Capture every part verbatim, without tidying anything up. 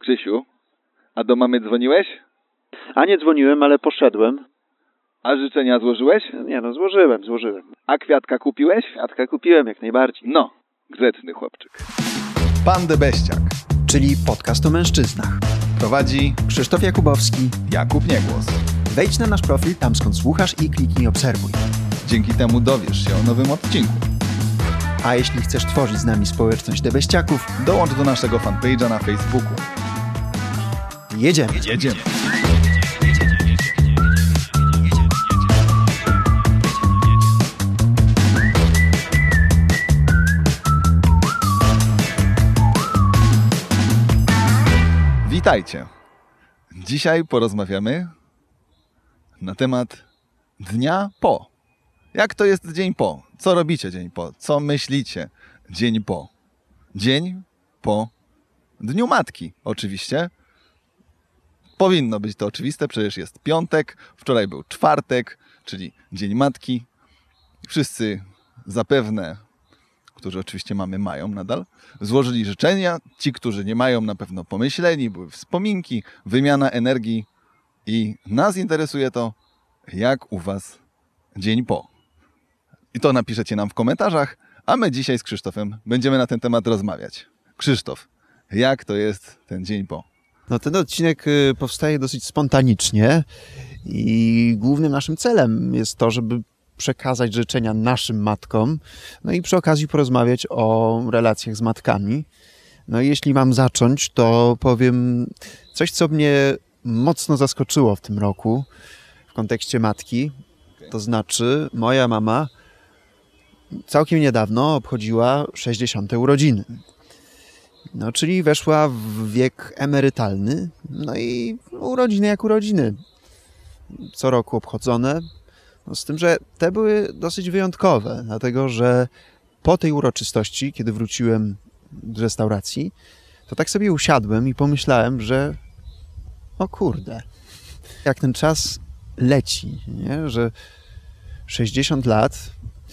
Krzysiu, a do mamy dzwoniłeś? A nie dzwoniłem, ale poszedłem. A życzenia złożyłeś? Nie no, złożyłem, złożyłem. A kwiatka kupiłeś? Kwiatka kupiłem jak najbardziej. No, grzeczny chłopczyk. Pan Debeściak, czyli podcast o mężczyznach. Prowadzi Krzysztof Jakubowski, Jakub Niegłos. Wejdź na nasz profil, tam skąd słuchasz i kliknij obserwuj. Dzięki temu dowiesz się o nowym odcinku. A jeśli chcesz tworzyć z nami społeczność Debeściaków, dołącz do naszego fanpage'a na Facebooku. Jedziemy. Jedziemy. Witajcie. Dzisiaj porozmawiamy na temat dnia po. Jak to jest dzień po? Co robicie dzień po? Co myślicie dzień po? Dzień po Dniu Matki, oczywiście. Powinno być to oczywiste, przecież jest piątek, wczoraj był czwartek, czyli Dzień Matki. Wszyscy zapewne, którzy oczywiście mamy, mają nadal, złożyli życzenia. Ci, którzy nie mają, na pewno pomyśleli, były wspominki, wymiana energii i nas interesuje to, jak u was dzień po. I to napiszecie nam w komentarzach, a my dzisiaj z Krzysztofem będziemy na ten temat rozmawiać. Krzysztof, jak to jest ten dzień po? No ten odcinek powstaje dosyć spontanicznie i głównym naszym celem jest to, żeby przekazać życzenia naszym matkom, no i przy okazji porozmawiać o relacjach z matkami. No i jeśli mam zacząć, to powiem coś, co mnie mocno zaskoczyło w tym roku w kontekście matki. To znaczy moja mama całkiem niedawno obchodziła sześćdziesiąte urodziny. No, czyli weszła w wiek emerytalny, no i urodziny jak urodziny. Co roku obchodzone. No, z tym, że te były dosyć wyjątkowe, dlatego że po tej uroczystości, kiedy wróciłem do restauracji, to tak sobie usiadłem i pomyślałem, że o kurde, jak ten czas leci, nie? Że sześćdziesiąt lat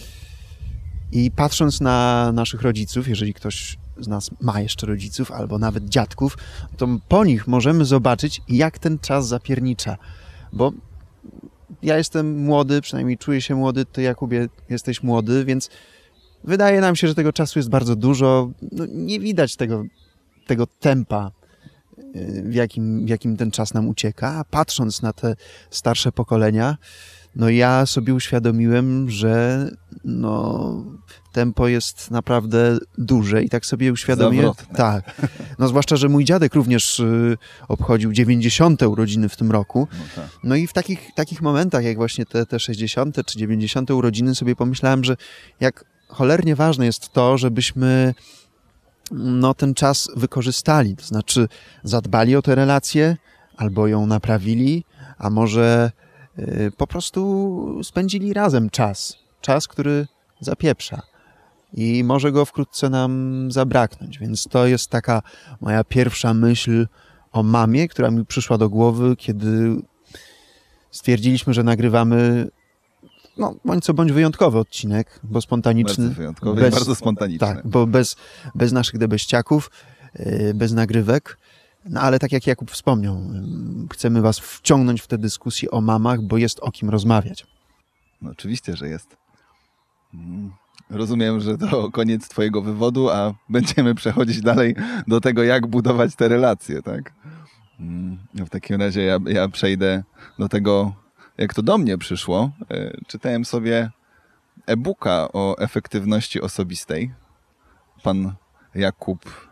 i patrząc na naszych rodziców, jeżeli ktoś z nas ma jeszcze rodziców albo nawet dziadków, to po nich możemy zobaczyć, jak ten czas zapiernicza, bo ja jestem młody, przynajmniej czuję się młody, ty Jakubie jesteś młody, więc wydaje nam się, że tego czasu jest bardzo dużo. No, nie widać tego, tego tempa, w jakim, w jakim ten czas nam ucieka. A patrząc na te starsze pokolenia, no ja sobie uświadomiłem, że no, tempo jest naprawdę duże i tak sobie uświadomiłem. Zawrotne. Tak. No zwłaszcza, że mój dziadek również y, obchodził dziewięćdziesiąte urodziny w tym roku. No, tak. No i w takich, takich momentach, jak właśnie te, te sześćdziesiąte czy dziewięćdziesiąte urodziny, sobie pomyślałem, że jak cholernie ważne jest to, żebyśmy no, ten czas wykorzystali. To znaczy zadbali o tę relację albo ją naprawili, a może y, po prostu spędzili razem czas. Czas, który zapieprza. I może go wkrótce nam zabraknąć. Więc to jest taka moja pierwsza myśl o mamie, która mi przyszła do głowy, kiedy stwierdziliśmy, że nagrywamy no, bądź co bądź wyjątkowy odcinek, bo spontaniczny. Bardzo wyjątkowy bez, i bardzo spontaniczny. Tak, bo bez, bez naszych debeściaków, bez nagrywek. No ale tak jak Jakub wspomniał, chcemy was wciągnąć w tę dyskusję o mamach, bo jest o kim rozmawiać. No, oczywiście, że jest. Rozumiem, że to koniec twojego wywodu, a będziemy przechodzić dalej do tego, jak budować te relacje, tak? W takim razie ja, ja przejdę do tego, jak to do mnie przyszło. Czytałem sobie e-booka o efektywności osobistej. Pan Jakub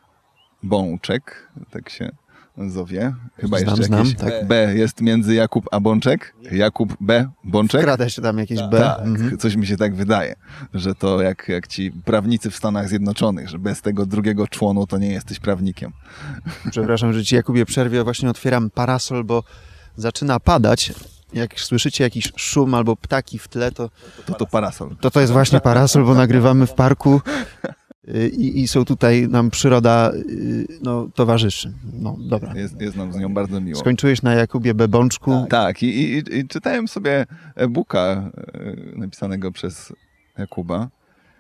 Bączek, tak się zowie. Chyba znam, jeszcze znam, jakieś tak. B jest między Jakub a Bączek. Jakub B. Bączek. Wkrada się tam jakieś B. Tak, Mhm. coś mi się tak wydaje, że to jak, jak ci prawnicy w Stanach Zjednoczonych, że bez tego drugiego członu to nie jesteś prawnikiem. Przepraszam, że ci Jakubie przerwie, właśnie otwieram parasol, bo zaczyna padać. Jak słyszycie jakiś szum albo ptaki w tle, to To to parasol. to, to jest właśnie parasol, bo nagrywamy w parku i, i są tutaj nam przyroda no, towarzyszy. No dobra. Jest, jest nam z nią bardzo miło. Skończyłeś na Jakubie Bebączku. Tak, i, i, i czytałem sobie e-booka e, napisanego przez Jakuba.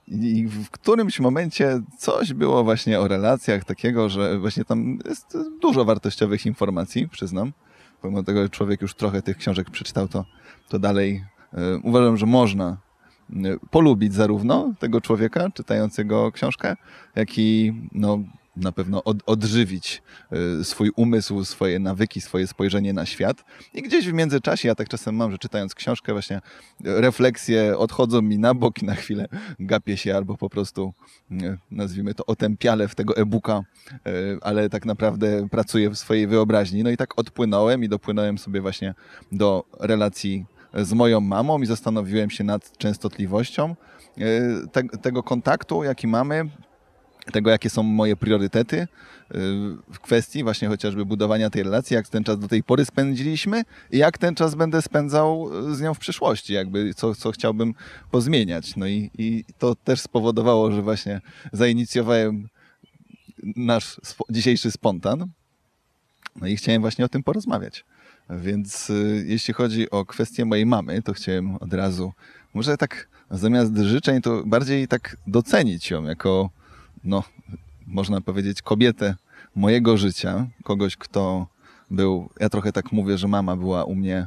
I w którymś momencie coś było właśnie o relacjach takiego, że właśnie tam jest dużo wartościowych informacji, przyznam. Pomimo tego, że człowiek już trochę tych książek przeczytał, to, to dalej y, uważam, że można y, polubić zarówno tego człowieka czytającego książkę, jak i no, na pewno od, odżywić y, swój umysł, swoje nawyki, swoje spojrzenie na świat. I gdzieś w międzyczasie, ja tak czasem mam, że czytając książkę właśnie refleksje odchodzą mi na bok i na chwilę gapię się albo po prostu, y, nazwijmy to, otępiale w tego e-booka, y, ale tak naprawdę pracuję w swojej wyobraźni. No i tak odpłynąłem i dopłynąłem sobie właśnie do relacji z moją mamą i zastanowiłem się nad częstotliwością y, te, tego kontaktu, jaki mamy, tego, jakie są moje priorytety w kwestii właśnie chociażby budowania tej relacji, jak ten czas do tej pory spędziliśmy i jak ten czas będę spędzał z nią w przyszłości, jakby co, co chciałbym pozmieniać. No i, i to też spowodowało, że właśnie zainicjowałem nasz spo, dzisiejszy spontan. No i chciałem właśnie o tym porozmawiać. Więc y, jeśli chodzi o kwestię mojej mamy, to chciałem od razu, może tak zamiast życzeń, to bardziej tak docenić ją jako, no, można powiedzieć, kobietę mojego życia. Kogoś, kto był, ja trochę tak mówię, że mama była u mnie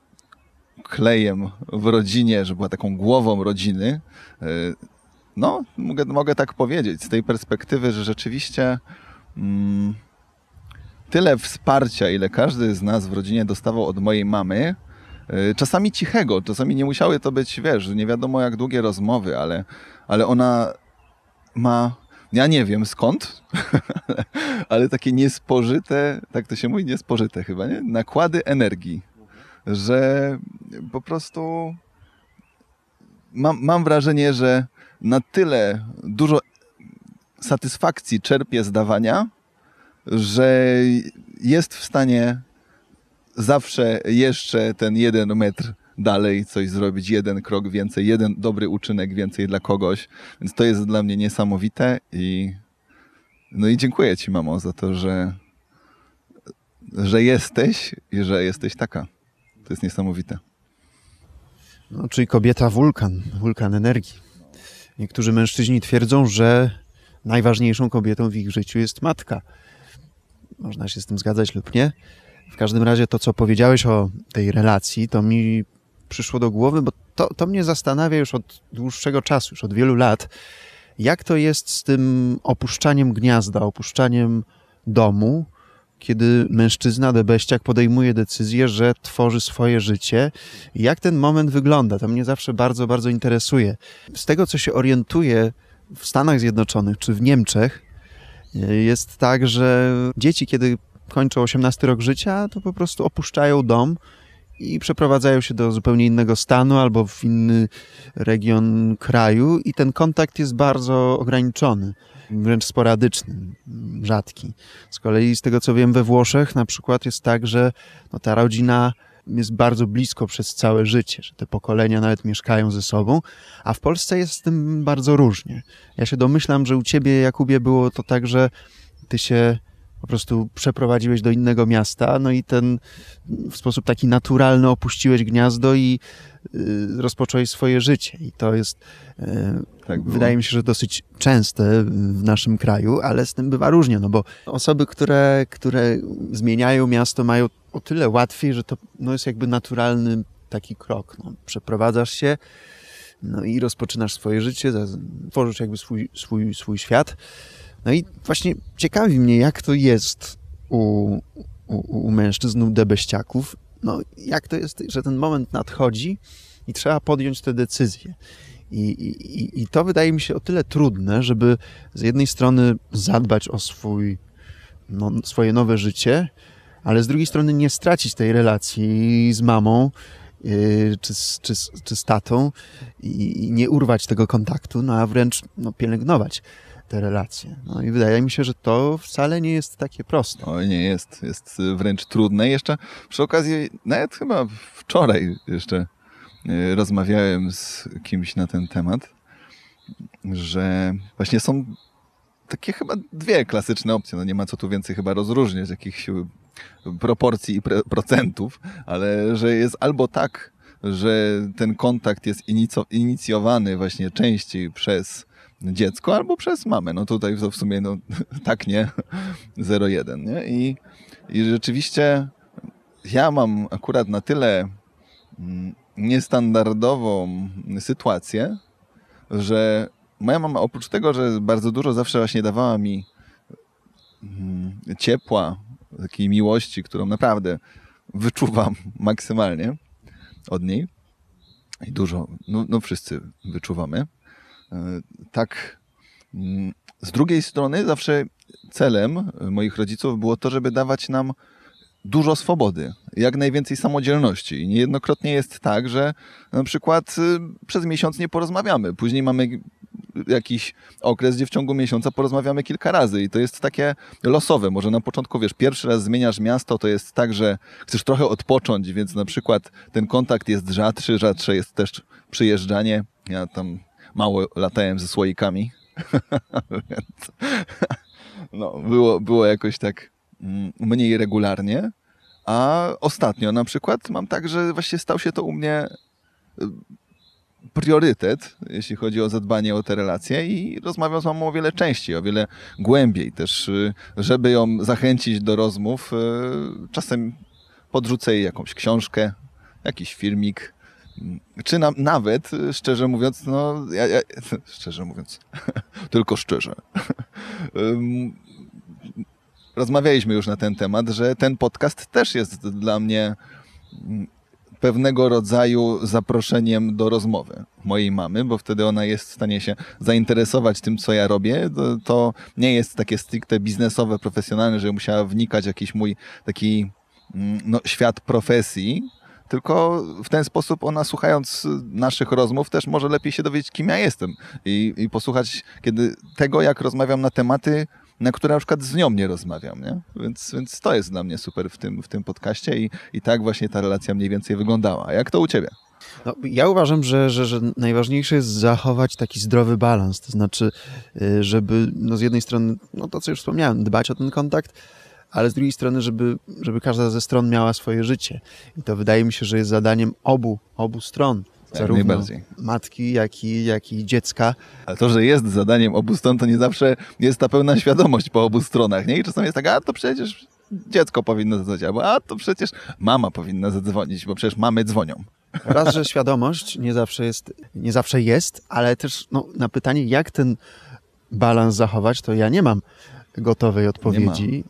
klejem w rodzinie, że była taką głową rodziny. No, mogę, mogę tak powiedzieć z tej perspektywy, że rzeczywiście mm, tyle wsparcia, ile każdy z nas w rodzinie dostawał od mojej mamy, czasami cichego, czasami nie musiały to być, wiesz, nie wiadomo jak długie rozmowy, ale, ale ona ma, ja nie wiem skąd, ale takie niespożyte, tak to się mówi, niespożyte chyba, nie? Nakłady energii, że po prostu mam, mam wrażenie, że na tyle dużo satysfakcji czerpie z dawania, że jest w stanie zawsze jeszcze ten jeden metr dalej coś zrobić, jeden krok więcej, jeden dobry uczynek więcej dla kogoś. Więc to jest dla mnie niesamowite i no i dziękuję ci, mamo, za to, że, że jesteś i że jesteś taka. To jest niesamowite. No, czyli kobieta wulkan, wulkan energii. Niektórzy mężczyźni twierdzą, że najważniejszą kobietą w ich życiu jest matka. Można się z tym zgadzać lub nie. W każdym razie to, co powiedziałeś o tej relacji, to mi przyszło do głowy, bo to, to mnie zastanawia już od dłuższego czasu, już od wielu lat, jak to jest z tym opuszczaniem gniazda, opuszczaniem domu, kiedy mężczyzna, debeściak podejmuje decyzję, że tworzy swoje życie. Jak ten moment wygląda? To mnie zawsze bardzo, bardzo interesuje. Z tego, co się orientuję w Stanach Zjednoczonych czy w Niemczech, jest tak, że dzieci, kiedy kończą osiemnasty rok życia, to po prostu opuszczają dom i przeprowadzają się do zupełnie innego stanu albo w inny region kraju i ten kontakt jest bardzo ograniczony, wręcz sporadyczny, rzadki. Z kolei z tego, co wiem, we Włoszech na przykład jest tak, że no, ta rodzina jest bardzo blisko przez całe życie, że te pokolenia nawet mieszkają ze sobą, a w Polsce jest z tym bardzo różnie. Ja się domyślam, że u ciebie, Jakubie, było to tak, że ty się po prostu przeprowadziłeś do innego miasta, no i ten w sposób taki naturalny opuściłeś gniazdo i y, rozpocząłeś swoje życie. I to jest, y, Tak było. wydaje mi się, że dosyć częste w naszym kraju, ale z tym bywa różnie, no bo osoby, które, które zmieniają miasto, mają o tyle łatwiej, że to no, jest jakby naturalny taki krok. No, przeprowadzasz się, no i rozpoczynasz swoje życie, tworzysz jakby swój, swój, swój świat. No i właśnie ciekawi mnie, jak to jest u, u, u mężczyzn, u debeściaków. No, jak to jest, że ten moment nadchodzi i trzeba podjąć te decyzje. I, i, I to wydaje mi się o tyle trudne, żeby z jednej strony zadbać o swój, no, swoje nowe życie, ale z drugiej strony nie stracić tej relacji z mamą yy, czy, z, czy, z, czy z tatą i, i nie urwać tego kontaktu, no a wręcz no, pielęgnować te relacje. No i wydaje mi się, że to wcale nie jest takie proste. Oj, nie jest. Jest wręcz trudne. Jeszcze przy okazji, nawet chyba wczoraj jeszcze rozmawiałem z kimś na ten temat, że właśnie są takie chyba dwie klasyczne opcje. No nie ma co tu więcej chyba rozróżniać jakichś proporcji i procentów, ale że jest albo tak, że ten kontakt jest inico- inicjowany właśnie częściej przez dziecko, albo przez mamę. No tutaj w sumie no tak nie, zero jeden, nie? I, i rzeczywiście ja mam akurat na tyle niestandardową sytuację, że moja mama oprócz tego, że bardzo dużo zawsze właśnie dawała mi ciepła, takiej miłości, którą naprawdę wyczuwam maksymalnie od niej i dużo, no, no wszyscy wyczuwamy, tak z drugiej strony zawsze celem moich rodziców było to, żeby dawać nam dużo swobody, jak najwięcej samodzielności. I niejednokrotnie jest tak, że na przykład przez miesiąc nie porozmawiamy. Później mamy jakiś okres, gdzie w ciągu miesiąca porozmawiamy kilka razy i to jest takie losowe. Może na początku, wiesz, pierwszy raz zmieniasz miasto, to jest tak, że chcesz trochę odpocząć, więc na przykład ten kontakt jest rzadszy, rzadsze jest też przyjeżdżanie. Ja tam mało latałem ze słoikami. No, było, było jakoś tak mniej regularnie, a ostatnio na przykład mam tak, że właśnie stał się to u mnie priorytet, jeśli chodzi o zadbanie o te relacje i rozmawiam z mamą o wiele częściej, o wiele głębiej też, żeby ją zachęcić do rozmów. Czasem podrzucę jej jakąś książkę, jakiś filmik, czy na, nawet, szczerze mówiąc, no, ja, ja, szczerze mówiąc, tylko szczerze, rozmawialiśmy już na ten temat, że ten podcast też jest dla mnie pewnego rodzaju zaproszeniem do rozmowy mojej mamy, bo wtedy ona jest w stanie się zainteresować tym, co ja robię. To, to nie jest takie stricte biznesowe, profesjonalne, że musiała wnikać w jakiś mój taki no, świat profesji, tylko w ten sposób ona, słuchając naszych rozmów, też może lepiej się dowiedzieć, kim ja jestem i, i posłuchać kiedy tego, jak rozmawiam na tematy, na które na przykład z nią nie rozmawiam, nie? Więc, więc to jest dla mnie super w tym, w tym podcaście i, i tak właśnie ta relacja mniej więcej wyglądała. A jak to u ciebie? No, ja uważam, że, że, że najważniejsze jest zachować taki zdrowy balans, to znaczy, żeby no z jednej strony, no to co już wspomniałem, dbać o ten kontakt, ale z drugiej strony, żeby, żeby każda ze stron miała swoje życie. I to wydaje mi się, że jest zadaniem obu, obu stron. Zarówno matki, jak i, jak i dziecka. Ale to, że jest zadaniem obu stron, to nie zawsze jest ta pełna świadomość po obu stronach, nie? I czasami jest tak, a to przecież dziecko powinno zadzwonić, albo a to przecież mama powinna zadzwonić, bo przecież mamy dzwonią. Raz, że świadomość nie zawsze jest, nie zawsze jest, ale też no, na pytanie, jak ten balans zachować, to ja nie mam gotowej odpowiedzi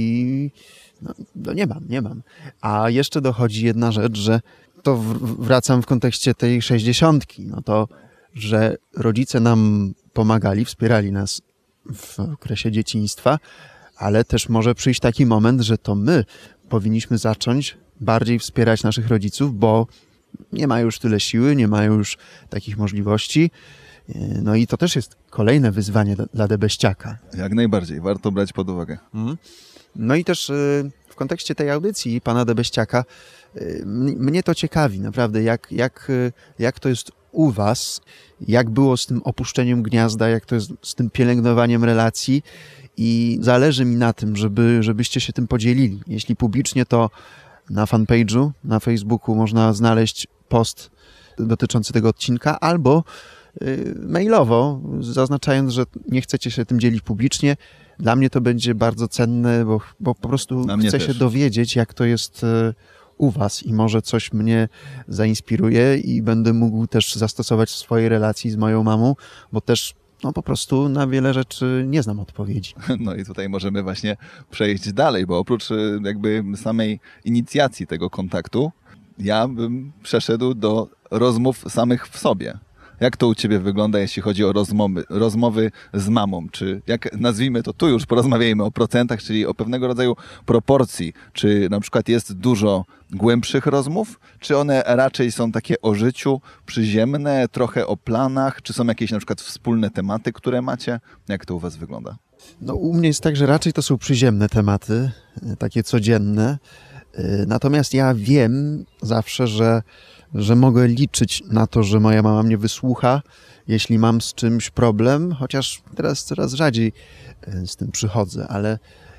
i no, no nie mam, nie mam. A jeszcze dochodzi jedna rzecz, że to wracam w kontekście tej sześćdziesiątki, no to, że rodzice nam pomagali, wspierali nas w okresie dzieciństwa, ale też może przyjść taki moment, że to my powinniśmy zacząć bardziej wspierać naszych rodziców, bo nie mają już tyle siły, nie mają już takich możliwości. No i to też jest kolejne wyzwanie dla Debeściaka. Jak najbardziej, warto brać pod uwagę. Mhm. No i też w kontekście tej audycji pana Debeściaka mnie to ciekawi naprawdę, jak, jak, jak to jest u was, jak było z tym opuszczeniem gniazda, jak to jest z tym pielęgnowaniem relacji i zależy mi na tym, żeby, żebyście się tym podzielili. Jeśli publicznie, to na fanpage'u, na Facebooku można znaleźć post dotyczący tego odcinka albo mailowo, zaznaczając, że nie chcecie się tym dzielić publicznie. Dla mnie to będzie bardzo cenne, bo, bo po prostu chcę się dowiedzieć, jak to jest u was i może coś mnie zainspiruje i będę mógł też zastosować w swojej relacji z moją mamą, bo też no po prostu na wiele rzeczy nie znam odpowiedzi. No i tutaj możemy właśnie przejść dalej, bo oprócz jakby samej inicjacji tego kontaktu, ja bym przeszedł do rozmów samych w sobie. Jak to u ciebie wygląda, jeśli chodzi o rozmowy, rozmowy z mamą? Czy jak nazwijmy to, tu już porozmawiajmy o procentach, czyli o pewnego rodzaju proporcji. Czy na przykład jest dużo głębszych rozmów, czy one raczej są takie o życiu, przyziemne, trochę o planach, czy są jakieś na przykład wspólne tematy, które macie? Jak to u was wygląda? No u mnie jest tak, że raczej to są przyziemne tematy, takie codzienne. Natomiast ja wiem zawsze, że że mogę liczyć na to, że moja mama mnie wysłucha, jeśli mam z czymś problem, chociaż teraz coraz rzadziej z tym przychodzę, ale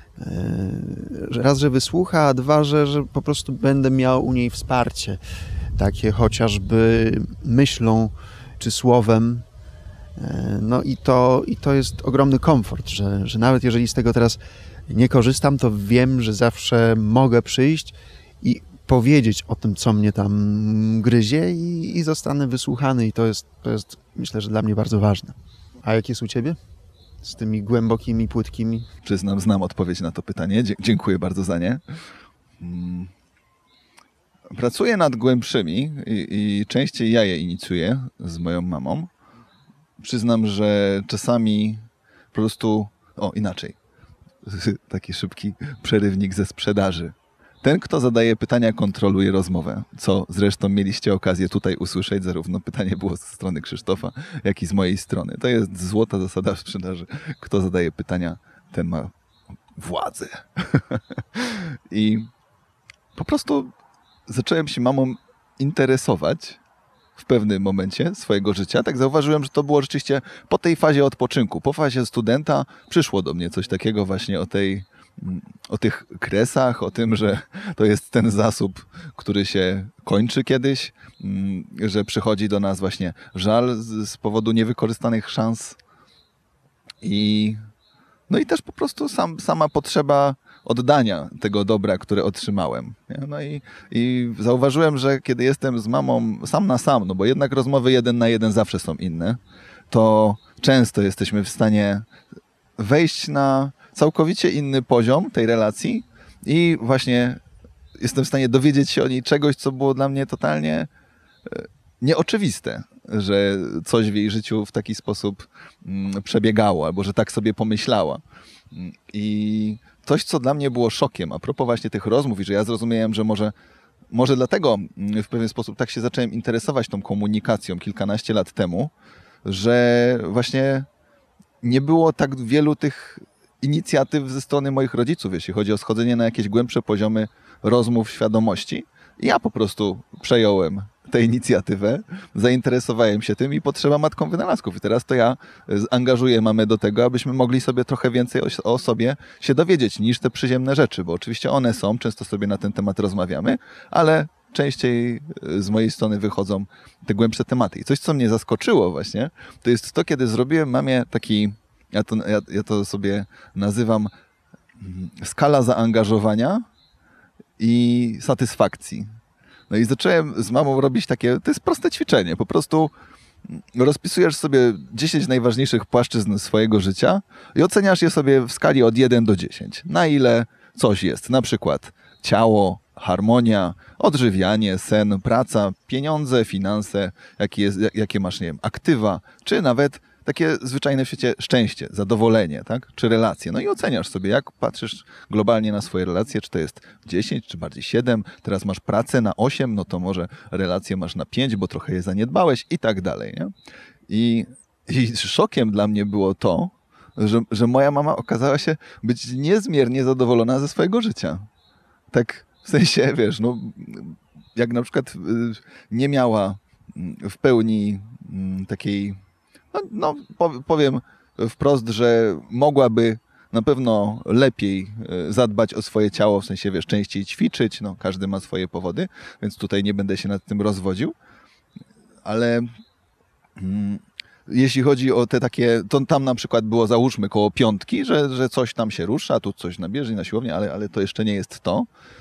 raz, że wysłucha, a dwa, że, że po prostu będę miał u niej wsparcie, takie chociażby myślą czy słowem, No i to, i to jest ogromny komfort, że, że nawet jeżeli z tego teraz nie korzystam, to wiem, że zawsze mogę przyjść i powiedzieć o tym, co mnie tam gryzie i, i zostanę wysłuchany i to jest, to jest, myślę, że dla mnie bardzo ważne. A jak jest u ciebie? Z tymi głębokimi, płytkimi? Przyznam, znam odpowiedź na to pytanie. Dzie- dziękuję bardzo za nie. Mm. Pracuję nad głębszymi i, i częściej ja je inicjuję z moją mamą. Przyznam, że czasami po prostu... O, inaczej. Taki szybki przerywnik ze sprzedaży. Ten, kto zadaje pytania, kontroluje rozmowę, co zresztą mieliście okazję tutaj usłyszeć, zarówno pytanie było ze strony Krzysztofa, jak i z mojej strony. To jest złota zasada w sprzedaży. Kto zadaje pytania, ten ma władzę. I po prostu zacząłem się mamą interesować w pewnym momencie swojego życia. Tak zauważyłem, że to było rzeczywiście po tej fazie odpoczynku, po fazie studenta przyszło do mnie coś takiego właśnie o tej, o tych kresach, o tym, że to jest ten zasób, który się kończy kiedyś, że przychodzi do nas właśnie żal z, z powodu niewykorzystanych szans i no i też po prostu sam, sama potrzeba oddania tego dobra, które otrzymałem. Nie? No i, i zauważyłem, że kiedy jestem z mamą sam na sam, no bo jednak rozmowy jeden na jeden zawsze są inne, to często jesteśmy w stanie wejść na całkowicie inny poziom tej relacji i właśnie jestem w stanie dowiedzieć się o niej czegoś, co było dla mnie totalnie nieoczywiste, że coś w jej życiu w taki sposób przebiegało, albo że tak sobie pomyślała. I coś, co dla mnie było szokiem, a propos właśnie tych rozmów i że ja zrozumiałem, że może, może dlatego w pewien sposób tak się zacząłem interesować tą komunikacją kilkanaście lat temu, że właśnie nie było tak wielu tych inicjatyw ze strony moich rodziców, jeśli chodzi o schodzenie na jakieś głębsze poziomy rozmów, świadomości. I ja po prostu przejąłem tę inicjatywę, zainteresowałem się tym i potrzeba matką wynalazków. I teraz to ja angażuję mamę do tego, abyśmy mogli sobie trochę więcej o, o sobie się dowiedzieć niż te przyziemne rzeczy, bo oczywiście one są, często sobie na ten temat rozmawiamy, ale częściej z mojej strony wychodzą te głębsze tematy. I coś, co mnie zaskoczyło właśnie, to jest to, kiedy zrobiłem mamie taki, ja to, ja, ja to sobie nazywam skala zaangażowania i satysfakcji. No i zacząłem z mamą robić takie, to jest proste ćwiczenie, po prostu rozpisujesz sobie dziesięć najważniejszych płaszczyzn swojego życia i oceniasz je sobie w skali od jeden do dziesięciu. Na ile coś jest, na przykład ciało, harmonia, odżywianie, sen, praca, pieniądze, finanse, jakie, jest, jakie masz, nie wiem, aktywa, czy nawet takie zwyczajne w świecie szczęście, zadowolenie, tak? Czy relacje. No i oceniasz sobie, jak patrzysz globalnie na swoje relacje, czy to jest dziesięć, czy bardziej siedem, teraz masz pracę na osiem, no to może relacje masz na pięć, bo trochę je zaniedbałeś i tak dalej, nie? I, i szokiem dla mnie było to, że, że moja mama okazała się być niezmiernie zadowolona ze swojego życia. Tak w sensie, wiesz, no jak na przykład nie miała w pełni takiej No, no, powiem wprost, że mogłaby na pewno lepiej zadbać o swoje ciało, w sensie, wiesz, częściej ćwiczyć, no, każdy ma swoje powody, więc tutaj nie będę się nad tym rozwodził, ale mm, jeśli chodzi o te takie, to tam na przykład było, załóżmy, koło piątki, że, że coś tam się rusza, tu coś na bieżni, na siłowni, ale, ale to jeszcze nie jest to,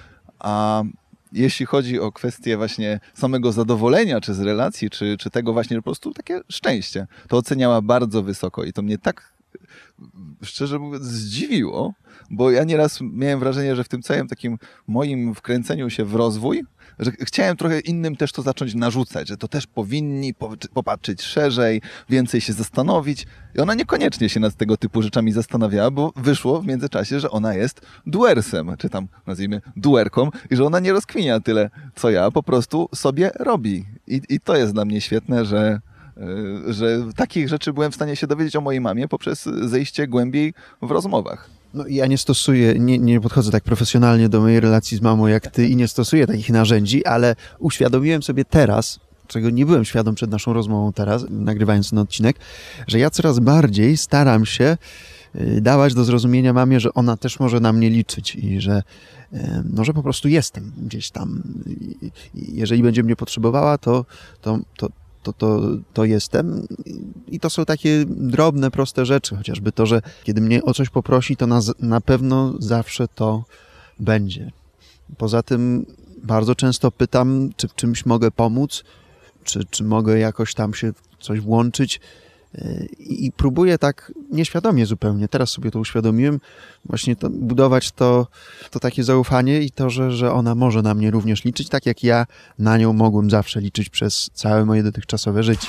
a jeśli chodzi o kwestię właśnie samego zadowolenia, czy z relacji, czy, czy tego właśnie po prostu takie szczęście, to oceniała bardzo wysoko i to mnie tak, szczerze mówiąc, zdziwiło, bo ja nieraz miałem wrażenie, że w tym całym takim moim wkręceniu się w rozwój, że chciałem trochę innym też to zacząć narzucać, że to też powinni popatrzeć szerzej, więcej się zastanowić. I ona niekoniecznie się nad tego typu rzeczami zastanawiała, bo wyszło w międzyczasie, że ona jest duersem, czy tam nazwijmy duerką i że ona nie rozkminia tyle, co ja, po prostu sobie robi. I, i to jest dla mnie świetne, że że takich rzeczy byłem w stanie się dowiedzieć o mojej mamie poprzez zejście głębiej w rozmowach. No ja nie stosuję, nie, nie podchodzę tak profesjonalnie do mojej relacji z mamą jak ty i nie stosuję takich narzędzi, ale uświadomiłem sobie teraz, czego nie byłem świadom przed naszą rozmową teraz, nagrywając ten odcinek, że ja coraz bardziej staram się dawać do zrozumienia mamie, że ona też może na mnie liczyć i że, no, że po prostu jestem gdzieś tam. I jeżeli będzie mnie potrzebowała, to, to, to to, to, to jestem. I to są takie drobne, proste rzeczy, chociażby to, że kiedy mnie o coś poprosi, to na, na pewno zawsze to będzie. Poza tym bardzo często pytam, czy w czymś mogę pomóc, czy, czy mogę jakoś tam się w coś włączyć. I, i próbuję tak nieświadomie zupełnie, teraz sobie to uświadomiłem, właśnie to, budować to, to takie zaufanie i to, że, że ona może na mnie również liczyć, tak jak ja na nią mogłem zawsze liczyć przez całe moje dotychczasowe życie.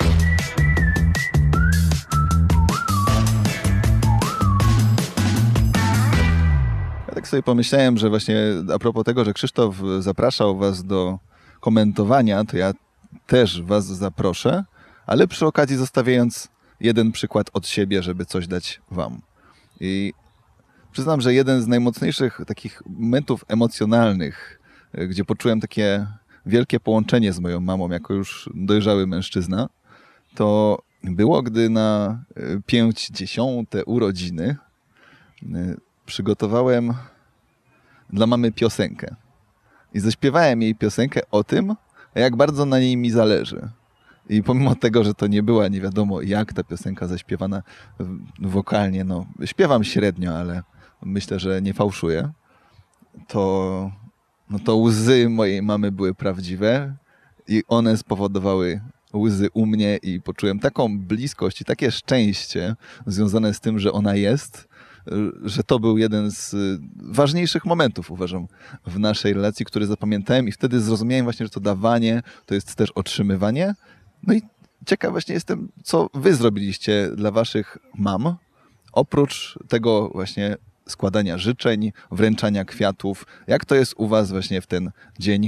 Ja tak sobie pomyślałem, że właśnie a propos tego, że Krzysztof zapraszał was do komentowania, to ja też was zaproszę, ale przy okazji zostawiając jeden przykład od siebie, żeby coś dać wam. I przyznam, że jeden z najmocniejszych takich momentów emocjonalnych, gdzie poczułem takie wielkie połączenie z moją mamą, jako już dojrzały mężczyzna, to było, gdy na pięćdziesiąte urodziny przygotowałem dla mamy piosenkę. I zaśpiewałem jej piosenkę o tym, jak bardzo na niej mi zależy. I pomimo tego, że to nie była nie wiadomo jak ta piosenka zaśpiewana wokalnie, no śpiewam średnio, ale myślę, że nie fałszuję, to, no to łzy mojej mamy były prawdziwe i one spowodowały łzy u mnie i poczułem taką bliskość i takie szczęście związane z tym, że ona jest, że to był jeden z ważniejszych momentów, uważam, w naszej relacji, który zapamiętałem i wtedy zrozumiałem właśnie, że to dawanie to jest też otrzymywanie. No i ciekaw właśnie jestem, co wy zrobiliście dla waszych mam, oprócz tego właśnie składania życzeń, wręczania kwiatów. Jak to jest u was właśnie w ten dzień,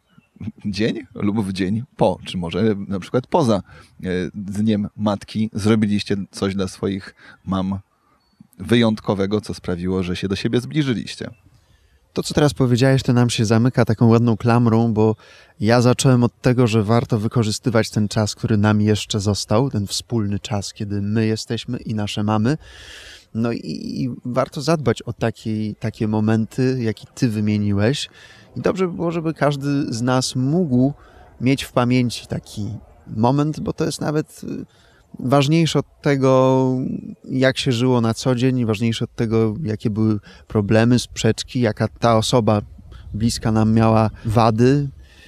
dzień lub w dzień po, czy może na przykład poza Dniem Matki zrobiliście coś dla swoich mam wyjątkowego, co sprawiło, że się do siebie zbliżyliście? To, co teraz powiedziałeś, to nam się zamyka taką ładną klamrą, bo ja zacząłem od tego, że warto wykorzystywać ten czas, który nam jeszcze został, ten wspólny czas, kiedy my jesteśmy i nasze mamy. No i, i warto zadbać o taki, takie momenty, jakie ty wymieniłeś. I dobrze by było, żeby każdy z nas mógł mieć w pamięci taki moment, bo to jest nawet ważniejsze od tego, jak się żyło na co dzień, ważniejsze od tego, jakie były problemy, sprzeczki, jaka ta osoba bliska nam miała wady,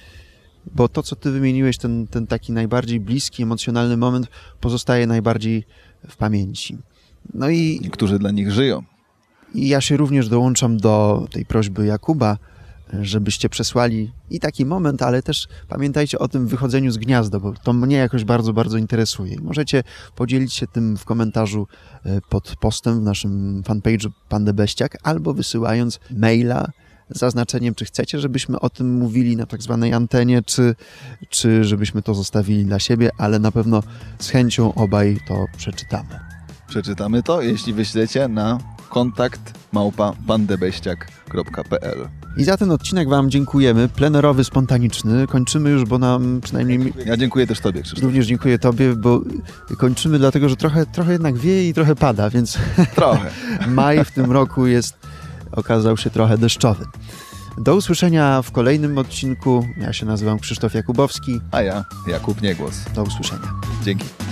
bo to, co ty wymieniłeś, ten, ten taki najbardziej bliski, emocjonalny moment pozostaje najbardziej w pamięci. No i niektórzy dla nich żyją. I ja się również dołączam do tej prośby Jakuba, żebyście przesłali i taki moment, ale też pamiętajcie o tym wychodzeniu z gniazda, bo to mnie jakoś bardzo, bardzo interesuje. Możecie podzielić się tym w komentarzu pod postem w naszym fanpage'u Pandebeściak albo wysyłając maila z zaznaczeniem, czy chcecie, żebyśmy o tym mówili na tak zwanej antenie, czy, czy żebyśmy to zostawili dla siebie, ale na pewno z chęcią obaj to przeczytamy. Przeczytamy to, jeśli wyślecie na kontakt małpa pandebeściak kropka p l. I za ten odcinek wam dziękujemy. Plenerowy, spontaniczny. Kończymy już, bo nam przynajmniej... Ja dziękuję też tobie, Krzysztof. Również dziękuję tobie, bo kończymy dlatego, że trochę, trochę jednak wieje i trochę pada, więc... Trochę. Maj w tym roku jest, okazał się trochę deszczowy. Do usłyszenia w kolejnym odcinku. Ja się nazywam Krzysztof Jakubowski. A ja Jakub Niegłos. Do usłyszenia. Dzięki.